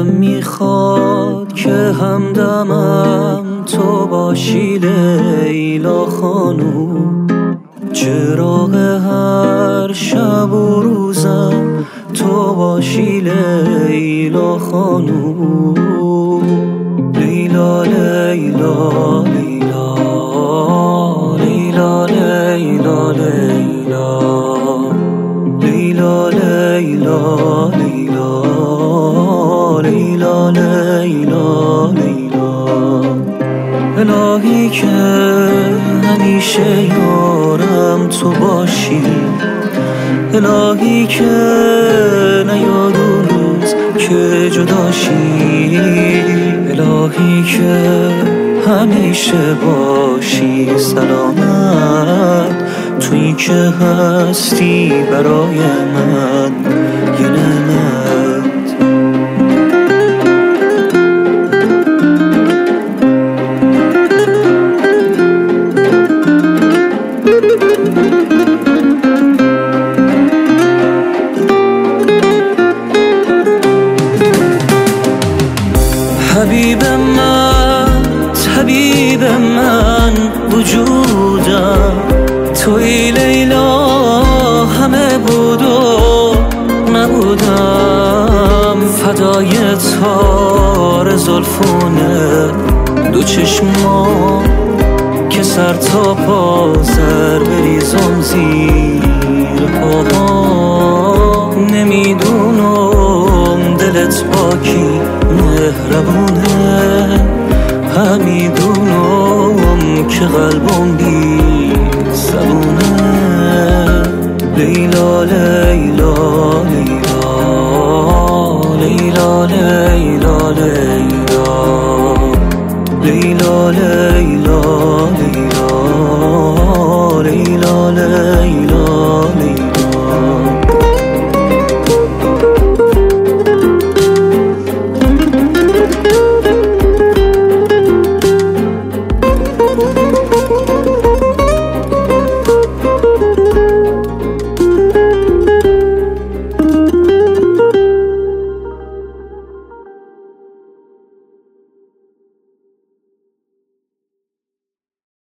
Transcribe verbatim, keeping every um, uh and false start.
دلم میخواد که همدمم تو باشی لیلا خانوم، چراغ هر شب و روزم تو باشی لیلا خانوم. لیلا لیلا لیلا لیلا لیلا لیلا لیلا لیلا لیلا لیلا لیلا لیلا. الهی که همیشه یارم تو باشی، الهی که نیاد اون روز که جداشی، الهی که همیشه باشی سلامت، تویی که هستی برای من یه نعمت. حبیب من طبیب من وجودم، توی لیلا همه بود و نبودم، فدای تار زلفونه دو چشما که سر تا پا زر بریزم زیر پاها. نمیدونم دلت با کی مهربونه، همیدونم که قلبم بی زبونه. لیلا لیلا لیلا لیلا لیلا